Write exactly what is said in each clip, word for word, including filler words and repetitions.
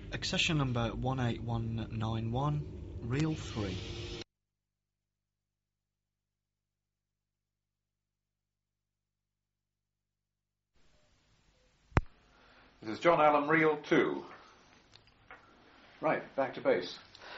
Accession number one eight one nine one, reel three. This is John Allen, reel two. Right, back to base.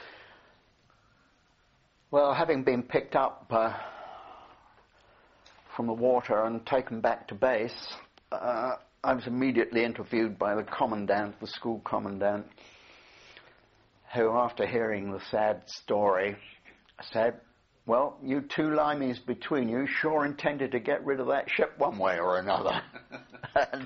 Well, having been picked up uh, from the water and taken back to base, uh, I was immediately interviewed by the commandant, the school commandant, who, after hearing the sad story, said, "Well, you two limeys between you sure intended to get rid of that ship one way or another." And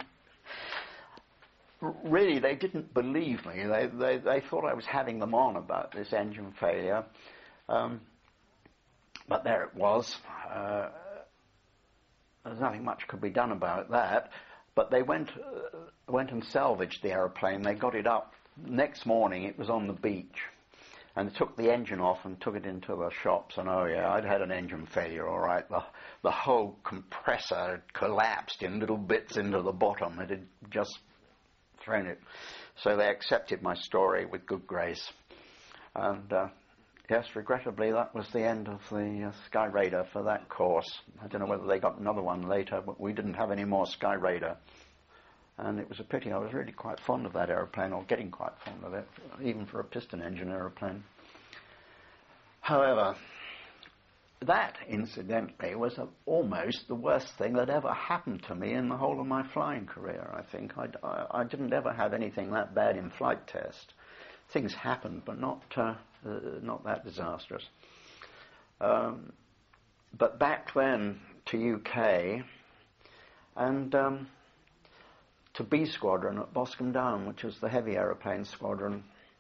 really, they didn't believe me. They, they, they thought I was having them on about this engine failure. Um, but there it was. Uh, there's nothing much could be done about that. But they went uh, went and salvaged the aeroplane. They got it up. Next morning, it was on the beach. And they took the engine off and took it into the shops. And, oh, yeah, I'd had an engine failure, all right. The, the whole compressor had collapsed in little bits into the bottom. It had just thrown it. So they accepted my story with good grace. And, uh, yes, regrettably, that was the end of the uh, Sky Raider for that course. I don't know whether they got another one later, but we didn't have any more Sky Raider. And it was a pity. I was really quite fond of that aeroplane, or getting quite fond of it, even for a piston engine aeroplane. However, that, incidentally, was a, almost the worst thing that ever happened to me in the whole of my flying career, I think. I, I, I didn't ever have anything that bad in flight test. Things happened, but not, uh, uh, not that disastrous. Um, but back then to U K, and um, to B Squadron at Boscombe Down, which was the heavy aeroplane squadron,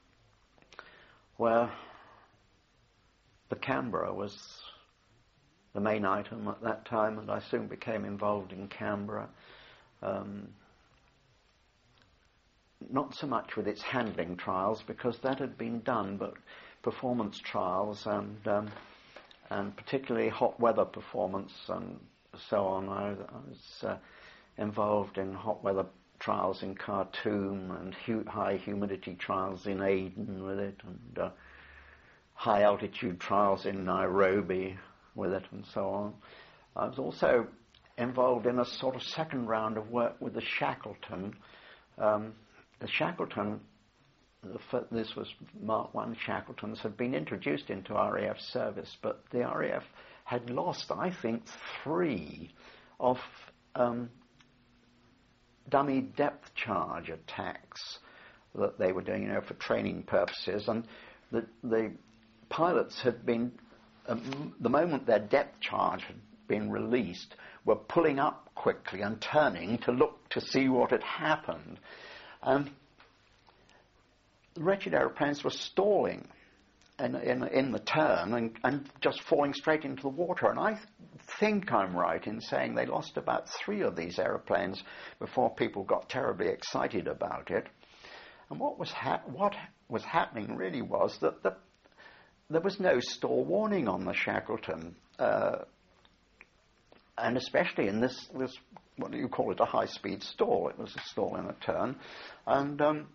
where the Canberra was the main item at that time, and I soon became involved in Canberra. Um, not so much with its handling trials, because that had been done, but performance trials and um, and particularly hot weather performance and so on. I, I was uh, involved in hot weather trials in Khartoum and hu- high humidity trials in Aden with it, and uh, high altitude trials in Nairobi with it, and so on. I was also involved in a sort of second round of work with the Shackleton. Um, the Shackleton, the f- this was Mark one Shackletons, had been introduced into R A F service, but the R A F had lost, I think, three of um, dummy depth charge attacks that they were doing, you know, for training purposes, and the the pilots had been, um, the moment their depth charge had been released, were pulling up quickly and turning to look to see what had happened, and the wretched aeroplanes were stalling in, in, in the turn and, and just falling straight into the water. And I th- think I'm right in saying they lost about three of these aeroplanes before people got terribly excited about it. And what was ha- what was happening really was that the, there was no stall warning on the Shackleton, uh, and especially in this, this, what do you call it, a high-speed stall. It was a stall in a turn. And um,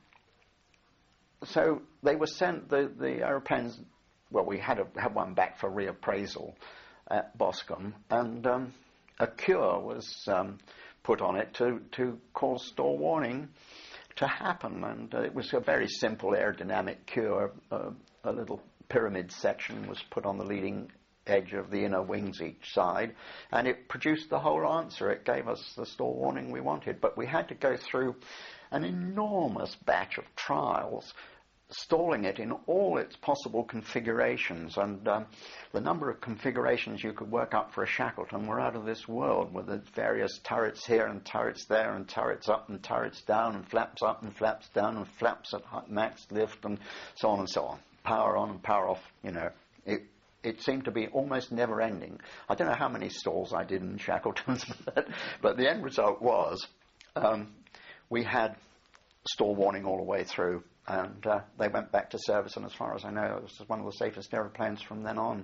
so they were sent, the, the aeroplanes, well, we had, a, had one back for reappraisal at Boscombe, and um, a cure was um, put on it to, to cause stall warning to happen. And uh, it was a very simple aerodynamic cure. Uh, a little pyramid section was put on the leading edge of the inner wings each side, and it produced the whole answer. It gave us the stall warning we wanted, but we had to go through an enormous batch of trials, stalling it in all its possible configurations, and um, the number of configurations you could work up for a Shackleton were out of this world, with the various turrets here and turrets there, and turrets up and turrets down, and flaps up and flaps down, and flaps at max lift, and so on and so on. Power on and power off, you know. It, it seemed to be almost never ending. I don't know how many stalls I did in Shackletons, but, but the end result was um, we had stall warning all the way through, and uh, they went back to service, and as far as I know, it was one of the safest aeroplanes from then on.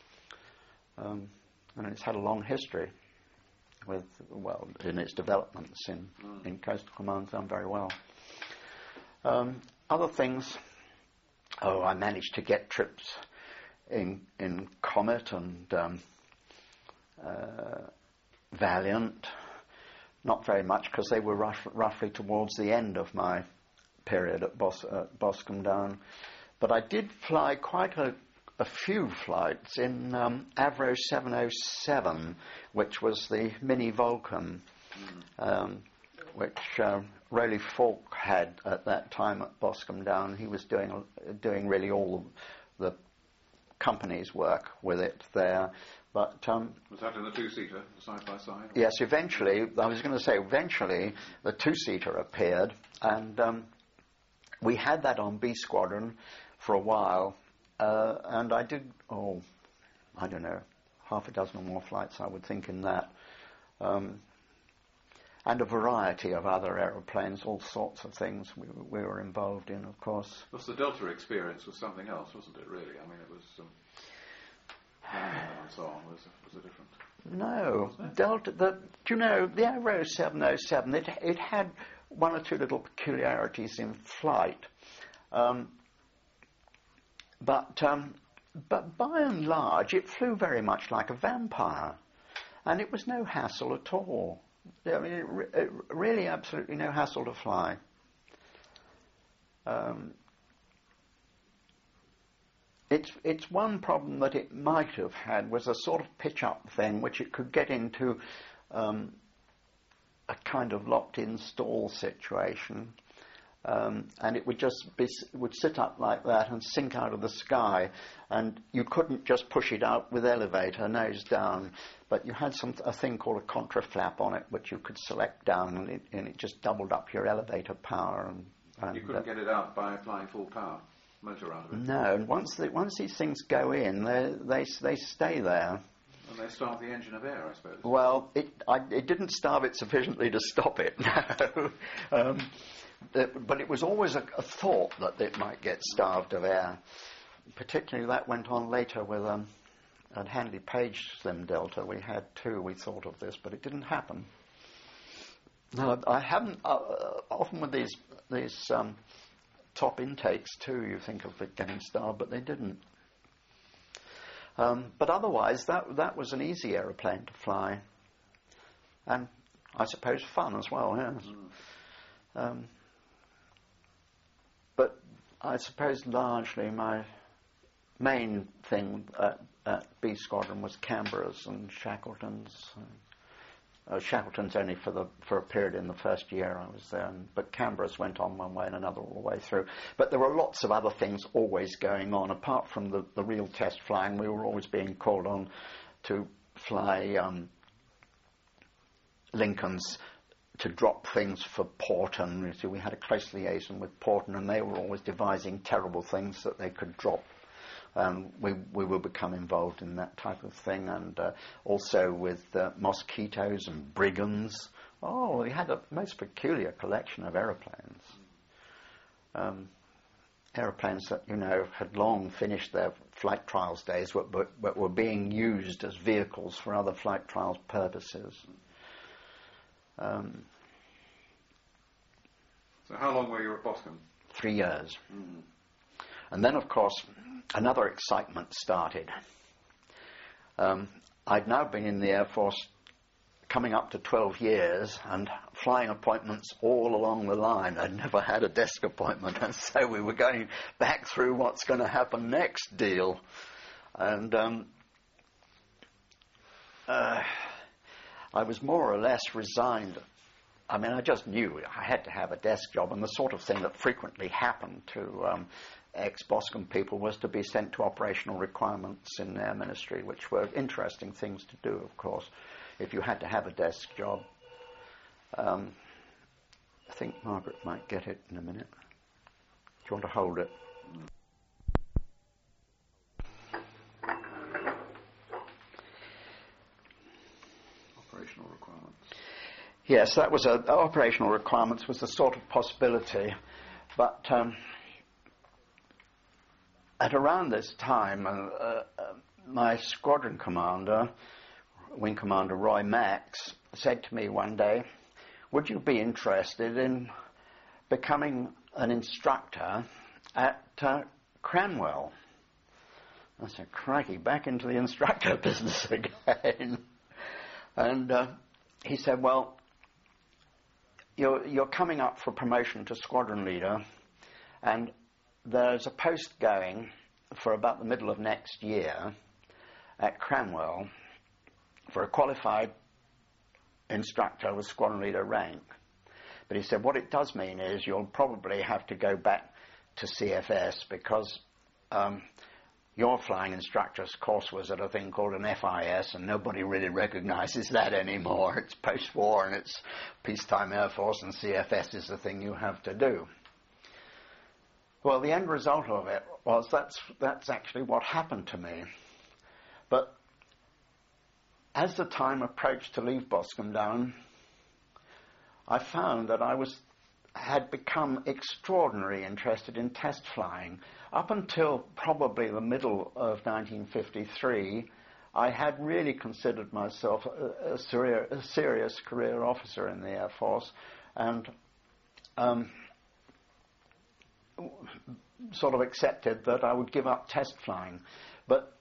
Um, and it's had a long history with, well, in its developments in, in Coastal Command, done very well. Um, other things, oh, I managed to get trips in in Comet and um, uh, Valiant. Not very much, because they were rough, roughly towards the end of my period at Bos- uh, Boscombe Down. But I did fly quite a, a few flights in um, Avro seven oh seven, which was the mini Vulcan, mm. um, which uh, Rowley Falk had at that time at Boscombe Down. He was doing doing really all the company's work with it there. But um, was that in the two-seater, side by side? Yes, eventually, I was going to say, eventually the two-seater appeared, and um, we had that on B Squadron for a while, uh, and I did, oh, I don't know, half a dozen or more flights, I would think, in that. Um, and a variety of other aeroplanes, all sorts of things we, we were involved in, of course. Well, the Delta experience was something else, wasn't it, really? I mean, it was... Um and so on, was, was it different? No. Delta, the, do you know, the Avro seven oh seven, it, it had one or two little peculiarities in flight. Um, but, um, but by and large, it flew very much like a vampire. And it was no hassle at all. I mean, it, re- it really absolutely no hassle to fly. Um, It's, it's one problem that it might have had was a sort of pitch-up thing, which it could get into um, a kind of locked-in stall situation, um, and it would just be, would sit up like that and sink out of the sky, and you couldn't just push it out with elevator, nose down, but you had some a thing called a contra flap on it, which you could select down, and it, and it just doubled up your elevator power. And, and you couldn't uh, get it out by applying full power? Motor out of it. No, and once the, once these things go in, they they they stay there. And they starve the engine of air, I suppose. Well, it I, it didn't starve it sufficiently to stop it. No, um, the, but it was always a, a thought that it might get starved of air. Particularly that went on later with um, at Handley Page Slim Delta. We had two. We thought of this, but it didn't happen. No, I haven't. Uh, often with these these. Um, top intakes too, you think of it getting starved, but they didn't. Um, but otherwise, that that was an easy aeroplane to fly, and I suppose fun as well. Yes. Mm. Um, but I suppose largely my main thing at, at B Squadron was Canberras and Shackletons. Uh, Shackleton's only for the for a period in the first year I was there, and, but Canberra's went on one way and another all the way through. But there were lots of other things always going on. Apart from the, the real test flying, we were always being called on to fly um, Lincolns to drop things for Porton. You see, we had a close liaison with Porton, and they were always devising terrible things that they could drop. Um, we we will become involved in that type of thing, and uh, also with uh, mosquitoes and brigands. Oh, we had a most peculiar collection of aeroplanes. Um, aeroplanes that, you know, had long finished their flight trials days, but, but, but were being used as vehicles for other flight trials purposes. Um, so how long were you at Boscombe? Three years. Mm. And then, of course, another excitement started. Um, I'd now been in the Air Force coming up to twelve years and flying appointments all along the line. I'd never had a desk appointment, and so we were going back through what's going to happen next deal. And um, uh, I was more or less resigned. I mean, I just knew I had to have a desk job, and the sort of thing that frequently happened to um, ex-Boscombe people was to be sent to operational requirements in their ministry, which were interesting things to do, of course, if you had to have a desk job. Um, I think Margaret might get it in a minute. Do you want to hold it? Operational requirements. Yes, that was a, operational requirements was the sort of possibility, but um, at around this time, uh, uh, my squadron commander, Wing Commander Roy Max, said to me one day, "Would you be interested in becoming an instructor at uh, Cranwell. I said, crikey, back into the instructor business again. And uh, he said, well, you're, you're coming up for promotion to squadron leader, and there's a post going for about the middle of next year at Cranwell for a qualified instructor with squadron leader rank. But he said, what it does mean is you'll probably have to go back to C F S because um, your flying instructor's course was at a thing called an F I S, and nobody really recognizes that anymore. It's post-war and it's peacetime Air Force, and C F S is the thing you have to do. Well, the end result of it was that's, that's actually what happened to me. But as the time approached to leave Boscombe Down, I found that I was had become extraordinarily interested in test flying. Up until probably the middle of nineteen fifty-three, I had really considered myself a, a, serious, a serious career officer in the Air Force, and um, sort of accepted that I would give up test flying. But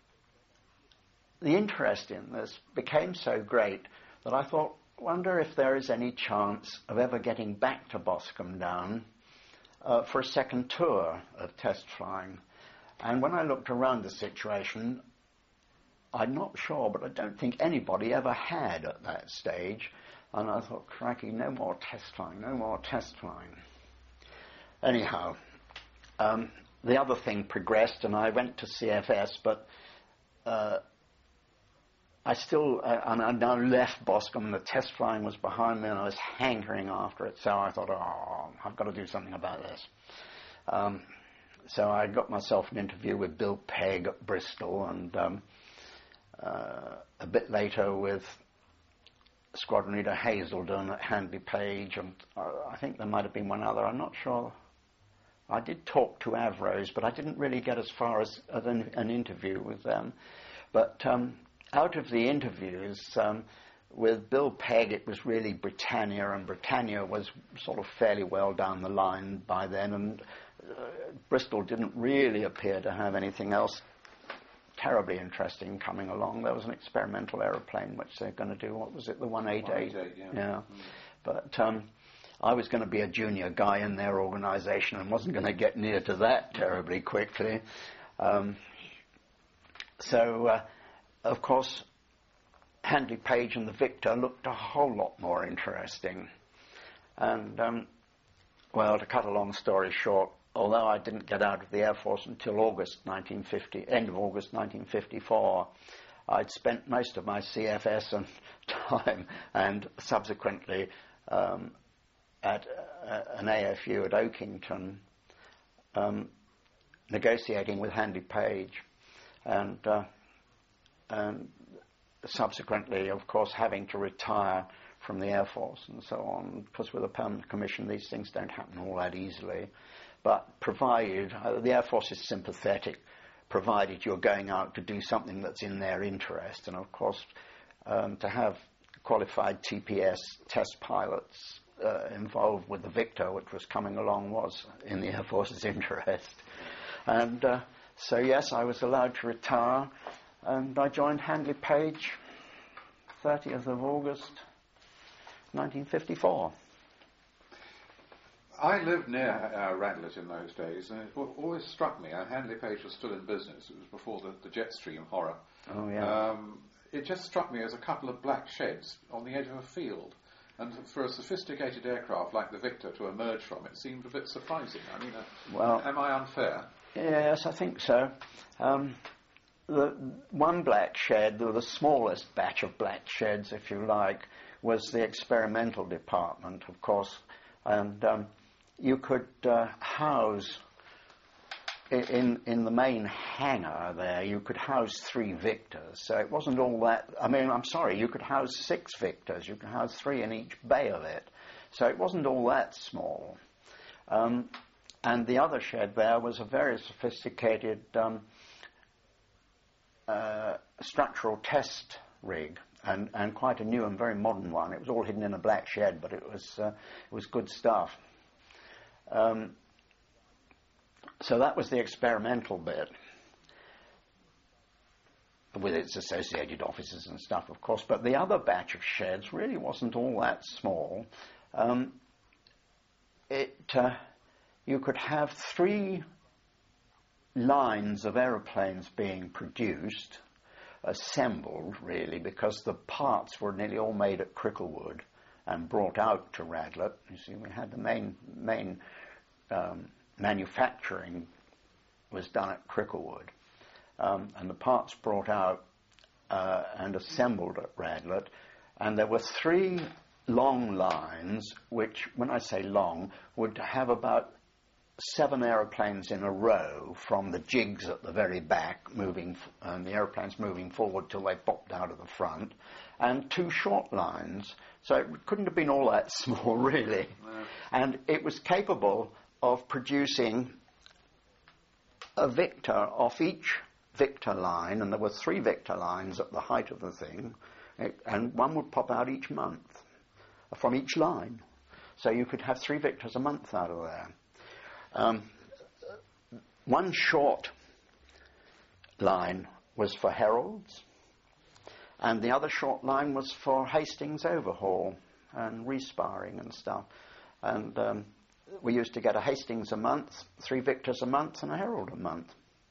the interest in this became so great that I thought, wonder if there is any chance of ever getting back to Boscombe Down uh, for a second tour of test flying. And when I looked around the situation, I'm not sure, but I don't think anybody ever had at that stage. And I thought, crikey, no more test flying, no more test flying. Anyhow, um, the other thing progressed, and I went to C F S, but uh, I still, uh, and I now left Boscombe, the test flying was behind me, and I was hankering after it, so I thought, oh, I've got to do something about this. Um, so I got myself an interview with Bill Pegg at Bristol, and um, uh, a bit later with Squadron Leader Hazelden at Handley Page, and uh, I think there might have been one other, I'm not sure. I did talk to Avrose, but I didn't really get as far as, as an, an interview with them. But um, out of the interviews, um, with Bill Pegg, it was really Britannia, and Britannia was sort of fairly well down the line by then, and uh, Bristol didn't really appear to have anything else terribly interesting coming along. There was an experimental aeroplane which they're going to do. What was it, the one eighty-eight? one eighty-eight, yeah. Yeah. Mm. But um, I was going to be a junior guy in their organisation and wasn't going to get near to that terribly quickly. Um, so... Uh, Of course, Handley Page and the Victor looked a whole lot more interesting. And, um, well, to cut a long story short, although I didn't get out of the Air Force until August nineteen fifty, end of August nineteen fifty-four, I'd spent most of my C F S and time and subsequently um, at uh, an A F U at Oakington um, negotiating with Handley Page. And... Uh, and subsequently, of course, having to retire from the Air Force and so on, because with a permanent commission, these things don't happen all that easily. But provided, uh, the Air Force is sympathetic, provided you're going out to do something that's in their interest. And, of course, um, to have qualified T P S test pilots uh, involved with the Victor, which was coming along, was in the Air Force's interest. And uh, so, yes, I was allowed to retire. And I joined Handley Page, thirtieth of August, nineteen fifty-four. I lived near uh, Radlett in those days, and it always struck me, uh, Handley Page was still in business, it was before the, the Jetstream horror. Oh, yeah. Um, it just struck me as a couple of black sheds on the edge of a field. And for a sophisticated aircraft like the Victor to emerge from it seemed a bit surprising. I mean, uh, well, am I unfair? Yes, I think so. Um, The one black shed, the, the smallest batch of black sheds, if you like, was the experimental department, of course, and um, you could uh, house, in in the main hangar there, you could house three Victors, so it wasn't all that, I mean, I'm sorry, you could house six Victors, you could house three in each bay of it, so it wasn't all that small. Um, and the other shed there was a very sophisticated um, Uh, structural test rig, and, and quite a new and very modern one. It was all hidden in a black shed, but it was uh, it was good stuff. Um, so that was the experimental bit, with its associated offices and stuff, of course. But the other batch of sheds really wasn't all that small. Um, it, uh, you could have three lines of aeroplanes being produced, assembled, really, because the parts were nearly all made at Cricklewood and brought out to Radlett. You see, we had the main main um, manufacturing was done at Cricklewood, um, and the parts brought out uh, and assembled at Radlett. And there were three long lines, which, when I say long, would have about seven aeroplanes in a row from the jigs at the very back, moving, and the aeroplanes moving forward till they popped out of the front, and two short lines. So it couldn't have been all that small, really. No. And it was capable of producing a Victor off each Victor line, and there were three Victor lines at the height of the thing, it, and one would pop out each month from each line. So you could have three Victors a month out of there. Um, one short line was for Heralds, and the other short line was for Hastings overhaul and resparring and stuff. And um, we used to get a Hastings a month, three Victors a month, and a Herald a month.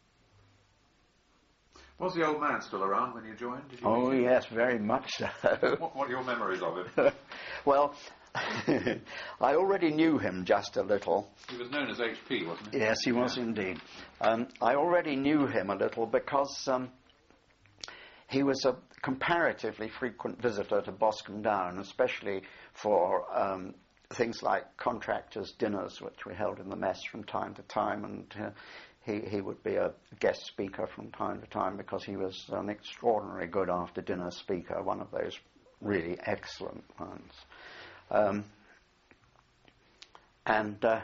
Was the old man still around when you joined? Did you oh, yes, very much so. What, what are your memories of him? Well, I already knew him just a little. He was known as H P, wasn't he? Yes, he was yeah. indeed. Um, I already knew him a little because um, he was a comparatively frequent visitor to Boscombe Down, especially for um, things like contractors' dinners, which we held in the mess from time to time, and uh, he, he would be a guest speaker from time to time because he was an extraordinarily good after-dinner speaker, one of those really excellent ones. Um, and uh,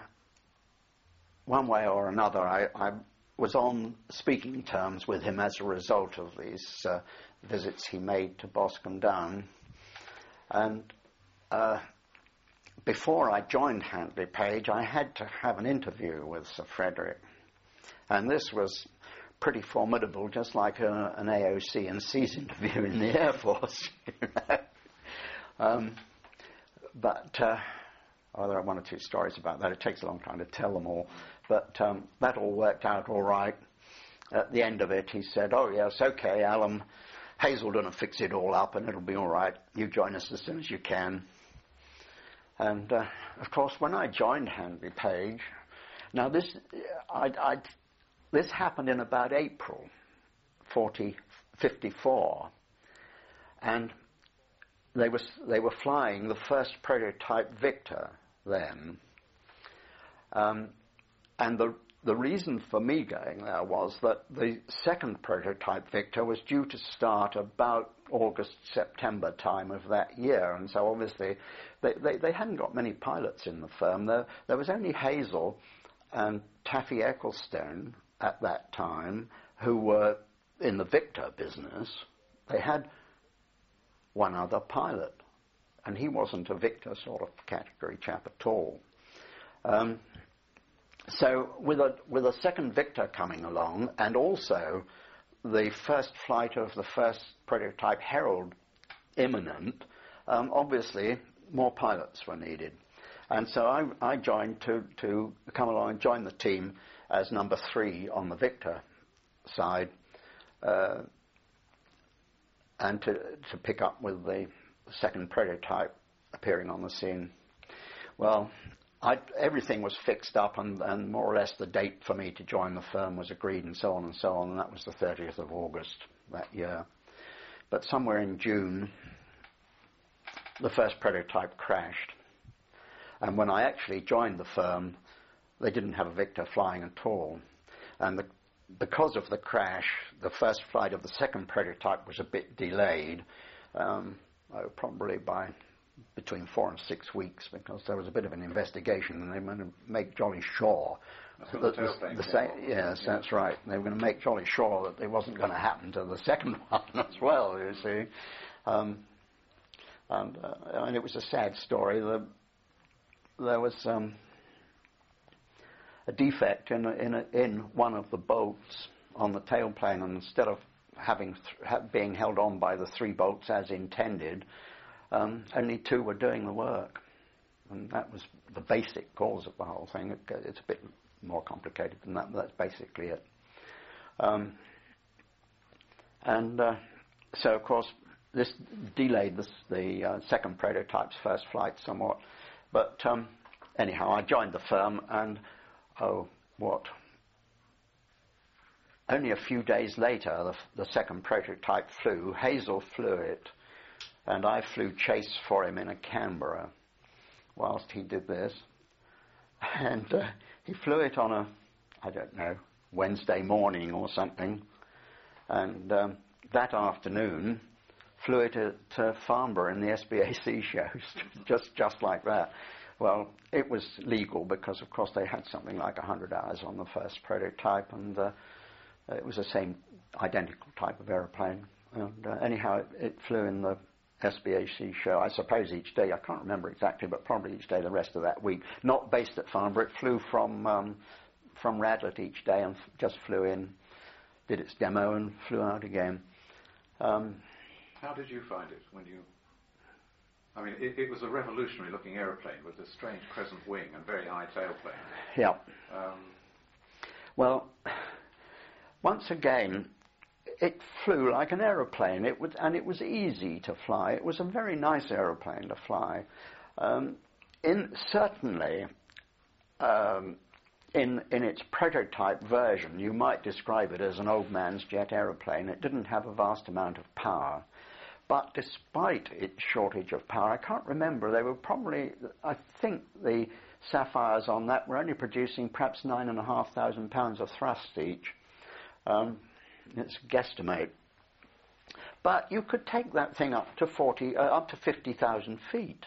one way or another, I, I was on speaking terms with him as a result of these uh, visits he made to Boscombe Down. And uh, before I joined Handley Page, I had to have an interview with Sir Frederick. And this was pretty formidable, just like a, an A O C and C's interview in the Air Force. You know? um, But, uh, oh, there are one or two stories about that. It takes a long time to tell them all. But um, that all worked out all right. At the end of it, he said, oh, yes, okay, Alan, Hazelden will fix it all up and it'll be all right. You join us as soon as you can. And, uh, of course, when I joined Handley Page, now this, I'd, I'd, this happened in about April forty, fifty-four. And They were they were flying the first prototype Victor then, um, and the the reason for me going there was that the second prototype Victor was due to start about August September time of that year, and so obviously they they, they hadn't got many pilots in the firm. There there was only Hazel and Taffy Ecclestone at that time who were in the Victor business. They had one other pilot, and he wasn't a Victor sort of category chap at all. Um, so with a with a second Victor coming along, and also the first flight of the first prototype Herald imminent, um, obviously more pilots were needed. And so I, I joined to, to come along and join the team as number three on the Victor side, uh, and to, to pick up with the second prototype appearing on the scene. Well, I, everything was fixed up, and, and more or less the date for me to join the firm was agreed, and so on and so on, and that was the thirtieth of August that year. But somewhere in June, the first prototype crashed. And when I actually joined the firm, they didn't have a Victor flying at all. And the Because of the crash, the first flight of the second prototype was a bit delayed, um, oh, probably by between four and six weeks, because there was a bit of an investigation, and they were going to make jolly sure. That's the, the, the same, yes, yeah. That's right. They were going to make jolly sure that it wasn't going to happen to the second one as well, you see. Um, and, uh, and it was a sad story. The, there was... Um, a defect in a, in a, in one of the bolts on the tailplane, and instead of having th- ha- being held on by the three bolts as intended, um, only two were doing the work, and that was the basic cause of the whole thing. It, it's a bit more complicated than that, but that's basically it. Um, and uh, so, of course, this delayed this, the uh, second prototype's first flight somewhat. But um, anyhow, I joined the firm, and oh, what? Only a few days later, the, the second prototype flew. Hazel flew it, and I flew chase for him in a Canberra whilst he did this. And uh, he flew it on a, I don't know, Wednesday morning or something. And um, that afternoon, flew it at uh, Farnborough in the S B A C shows, just just like that. Well, it was legal because, of course, they had something like one hundred hours on the first prototype, and uh, it was the same identical type of aeroplane. And uh, anyhow, it, it flew in the S B A C show, I suppose each day. I can't remember exactly, but probably each day the rest of that week. Not based at Farnborough. It flew from um, from Radlett each day and f- just flew in, did its demo and flew out again. Um, How did you find it when you... I mean, it, it was a revolutionary-looking aeroplane with a strange crescent wing and very high tailplane. Yeah. Um, well, once again, it flew like an aeroplane, it was, and it was easy to fly. It was a very nice aeroplane to fly. Um, in certainly, um, in in its prototype version, you might describe it as an old man's jet aeroplane. It didn't have a vast amount of power. But despite its shortage of power, I can't remember, they were probably, I think the Sapphires on that were only producing perhaps nine and a half thousand pounds of thrust each. Um, it's a guesstimate. But you could take that thing up to forty, uh, up to fifty thousand feet.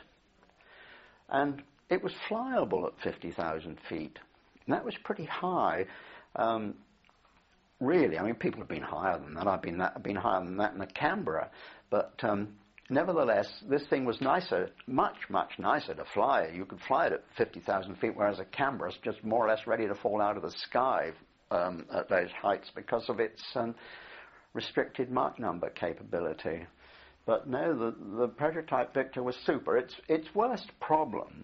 And it was flyable at fifty thousand feet. And that was pretty high. Um, really, I mean, people have been higher than that. I've been, that, I've been higher than that in a Canberra. But um, nevertheless, this thing was nicer, much, much nicer to fly. You could fly it at fifty thousand feet, whereas a Canberra is just more or less ready to fall out of the sky um, at those heights because of its um, restricted Mach number capability. But no, the, the prototype Victor was super. Its, its worst problem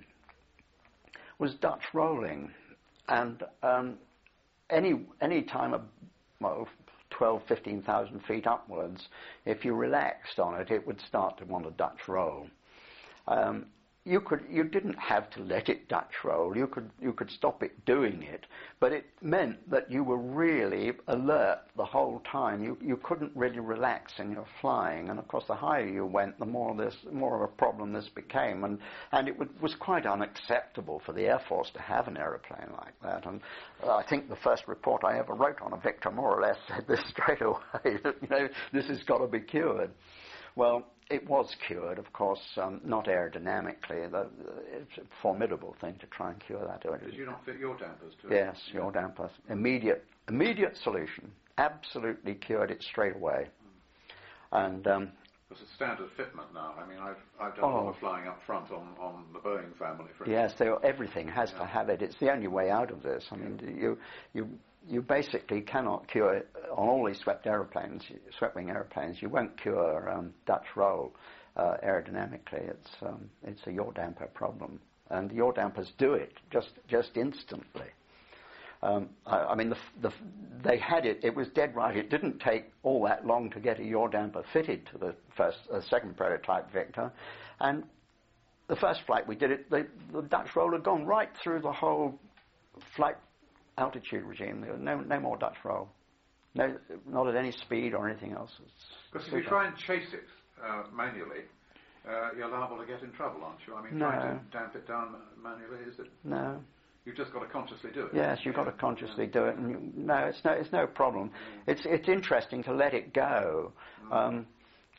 was Dutch rolling. And um, any, any time, of, well, twelve, fifteen thousand feet upwards, if you relaxed on it, it would start to want a Dutch roll. Um, you could, you didn't have to let it Dutch roll. You could, you could stop it doing it, but it meant that you were really alert the whole time. You, you couldn't really relax in your flying, and of course, the higher you went, the more this, more of a problem this became, and and it would, was quite unacceptable for the Air Force to have an aeroplane like that. And uh, I think the first report I ever wrote on a Victor more or less said this straight away. That, you know, this has got to be cured. Well, it was cured, of course, um, not aerodynamically. The, it's a formidable thing to try and cure that. Did you not fit yaw dampers to it? Yes, yaw dampers. Immediate, immediate solution. Absolutely cured it straight away. Mm. And um, it's a standard fitment now. I mean, I've I've done oh, a lot of flying up front on, on the Boeing family. For yes, they, everything has yeah. to have it. It's the only way out of this. I mean, you you. You basically cannot cure, on all these swept aeroplanes, swept-wing aeroplanes, you won't cure um, Dutch roll uh, aerodynamically. It's um, it's a yaw damper problem. And yaw dampers do it just just instantly. Um, I, I mean, the, the, they had it, it was dead right. It didn't take all that long to get a yaw damper fitted to the first, uh, second prototype Victor. And the first flight we did it, the, the Dutch roll had gone right through the whole flight altitude regime. There was no, no more Dutch roll. No, not at any speed or anything else. Because if you try and chase it uh, manually, uh, you're liable to get in trouble, aren't you? I mean, no. trying to damp it down manually, is it? No. You've just got to consciously do it. Yes, you've got to consciously do it. And you, no, it's no, it's no problem. It's it's interesting to let it go. Um,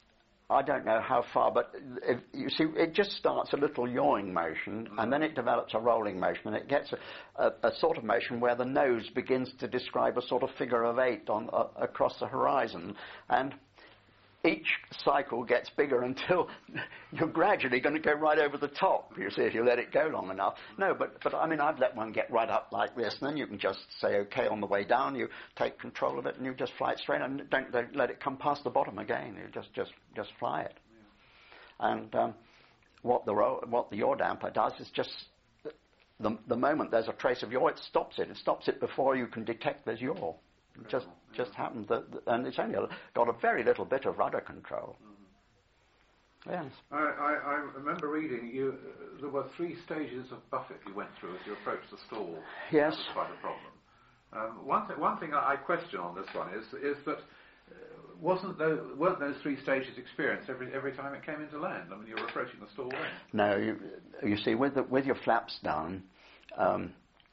I don't know how far, but if, you see, it just starts a little yawing motion, and then it develops a rolling motion, and it gets a, a, a sort of motion where the nose begins to describe a sort of figure of eight on uh, across the horizon. And each cycle gets bigger until you're gradually going to go right over the top, you see, if you let it go long enough. No, but, but I mean, I'd let one get right up like this, and then you can just say, okay, on the way down, you take control of it, and you just fly it straight, and don't, don't let it come past the bottom again. You just, just, just fly it. Yeah. And um, what the ro- what the yaw damper does is just, the, the moment there's a trace of yaw, it stops it. It stops it before you can detect there's yaw. It just just happened that, and it's only got a very little bit of rudder control. Mm. Yes. I, I, I remember reading you. Uh, there were three stages of buffet you went through as you approached the stall. Yes. That was quite a problem. Um, one th- one thing I, I question on this one is is that uh, wasn't those, weren't those three stages experienced every every time it came into land? I mean, you were approaching the stall then. No, you, you see, with the, with your flaps down. Um,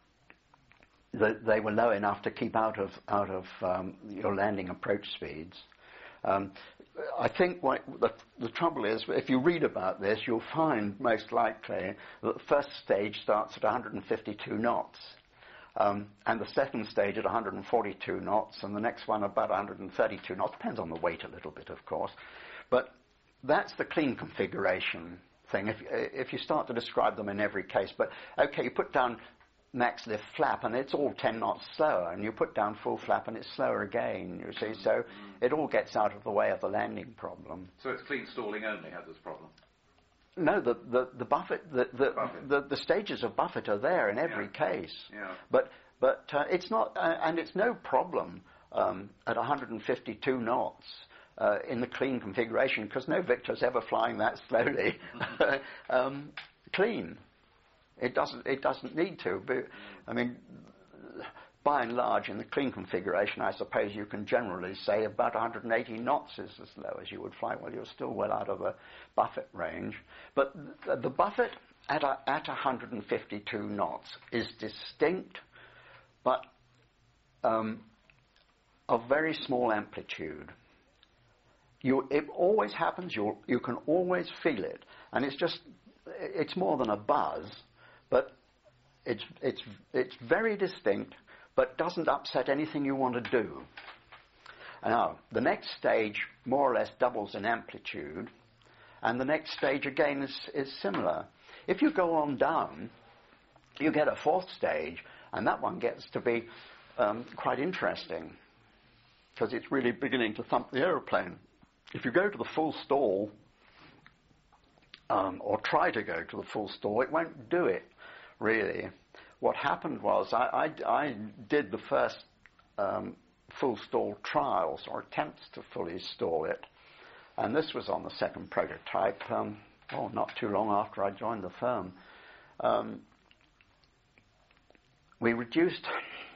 The, they were low enough to keep out of out of um, your landing approach speeds. Um, I think what the, the trouble is, if you read about this, you'll find most likely that the first stage starts at one hundred fifty-two knots, um, and the second stage at one hundred forty-two knots, and the next one about one hundred thirty-two knots. Depends on the weight a little bit, of course, but that's the clean configuration thing. If if you start to describe them in every case, but okay, you put down max lift flap, and it's all ten knots slower, and you put down full flap, and it's slower again, you see, so it all gets out of the way of the landing problem. So it's clean stalling only has this problem? No, the the, the buffet, the the, buffet. the the stages of buffet are there in every yeah. case, yeah. but but uh, it's not, uh, and it's no problem um, at one hundred fifty-two knots uh, in the clean configuration, because no Victor's ever flying that slowly um, clean. It doesn't. It doesn't need to. But, I mean, by and large, in the clean configuration, I suppose you can generally say about one hundred eighty knots is as low as you would fly. Well, you're still well out of the buffet range. But the, the buffet at a, at one hundred fifty-two knots is distinct, but um, of very small amplitude. You, it always happens. You you can always feel it, and it's just. It's more than a buzz. But it's it's it's very distinct, but doesn't upset anything you want to do. Now, the next stage more or less doubles in amplitude, and the next stage again is, is similar. If you go on down, you get a fourth stage, and that one gets to be um, quite interesting, because it's really beginning to thump the aeroplane. If you go to the full stall, um, or try to go to the full stall, it won't do it. Really, what happened was I, I, I did the first um, full stall trials or attempts to fully stall it, and this was on the second prototype. Um, oh, not too long after I joined the firm, um, we reduced.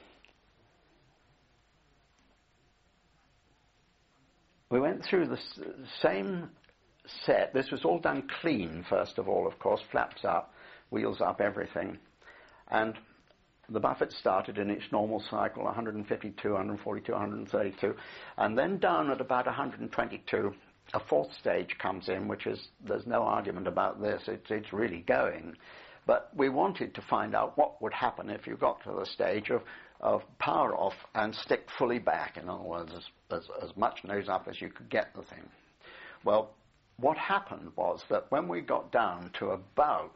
We went through the s- same set. This was all done clean, first of all, of course, flaps up. Wheels up, everything. And the buffet started in its normal cycle, one hundred fifty-two, one hundred forty-two, one hundred thirty-two. And then down at about one hundred twenty-two, a fourth stage comes in, which is, there's no argument about this, it's, it's really going. But we wanted to find out what would happen if you got to the stage of, of power off and stick fully back. In other words, as, as, as much nose up as you could get the thing. Well, what happened was that when we got down to about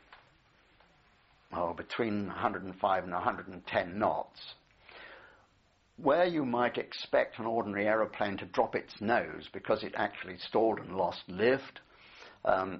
Oh, between one hundred five and one hundred ten knots, where you might expect an ordinary aeroplane to drop its nose because it actually stalled and lost lift, um,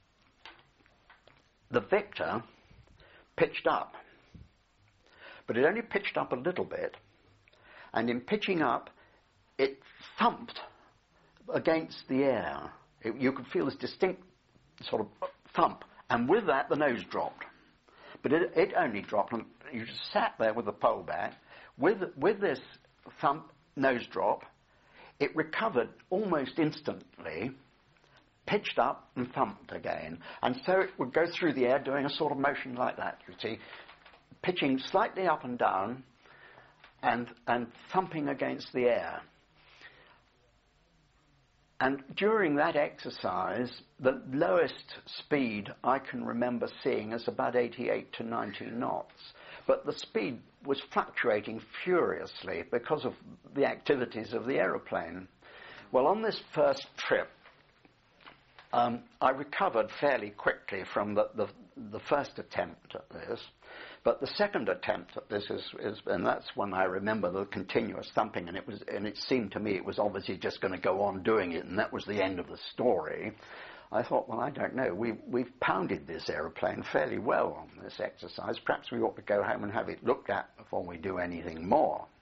the Victor pitched up. But it only pitched up a little bit, and in pitching up, it thumped against the air. It, you could feel this distinct sort of thump, and with that, the nose dropped. But it, it only dropped, and you just sat there with the pole back. With, with this thump nose drop, it recovered almost instantly, pitched up and thumped again. And so it would go through the air doing a sort of motion like that, you see, pitching slightly up and down and, and thumping against the air. And during that exercise, the lowest speed I can remember seeing is about eighty-eight to ninety knots. But the speed was fluctuating furiously because of the activities of the aeroplane. Well, on this first trip, um, I recovered fairly quickly from the, the, the first attempt at this. But the second attempt at this is, is, and that's when I remember the continuous thumping, and it was, and it seemed to me it was obviously just going to go on doing it, and that was the end of the story. I thought, well, I don't know. We, we've pounded this aeroplane fairly well on this exercise. Perhaps we ought to go home and have it looked at before we do anything more.